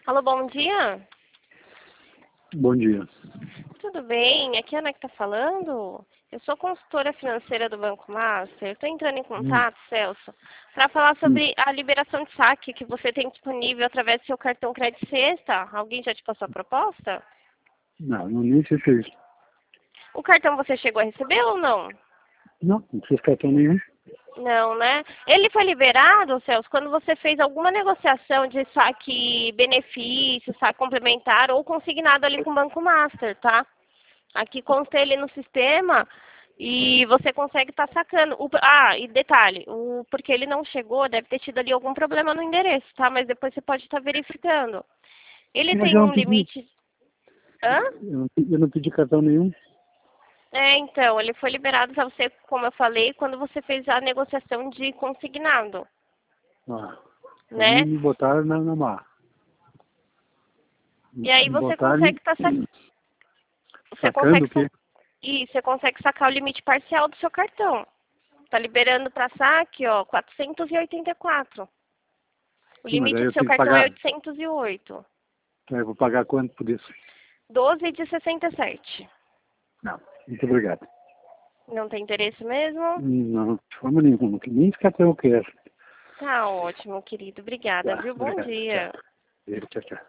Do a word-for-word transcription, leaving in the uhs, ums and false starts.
Alô, bom dia. Bom dia. Tudo bem? Aqui é a Ana que está falando. Eu sou consultora financeira do Banco Master. Estou entrando em Hum, contato, Celso, para falar hum. sobre a liberação de saque que você tem disponível através do seu cartão Crédito Sexta. Alguém já te passou a proposta? Não, não nem sei se é isso. O cartão você chegou a receber ou não? Não, não fiz cartão nenhum. Não, né? Ele foi liberado, Celso, quando você fez alguma negociação de saque benefício, saque complementar ou consignado ali com o Banco Master, tá? Aqui consta ele no sistema e você consegue estar sacando. O, ah, e detalhe, o, porque ele não chegou, deve ter tido ali algum problema no endereço, tá? Mas depois você pode estar verificando. Ele Mas tem eu não um pedi. limite. Hã? Eu não, pe- eu não pedi cartão nenhum. É, então, ele foi liberado para você, como eu falei, quando você fez a negociação de consignado, Ah, então me, né? me botaram na, na mar. E Me, aí me você botaram consegue estar sac... você sacando consegue o sa... quê? e você consegue sacar o limite parcial do seu cartão. Tá liberando para saque, ó, quatrocentos e oitenta e quatro. O Sim, mas limite aí do eu seu tenho que cartão é pagar. oitocentos e oito. Então eu vou pagar quanto por isso? doze de sessenta e sete. Não. Muito obrigado. Não tem interesse mesmo? Não, de forma nenhuma. Nem esse cartão eu quero. Tá ótimo, querido. Obrigada, Tá, viu? Bom obrigado. Tchau. dia. Tchau, tchau.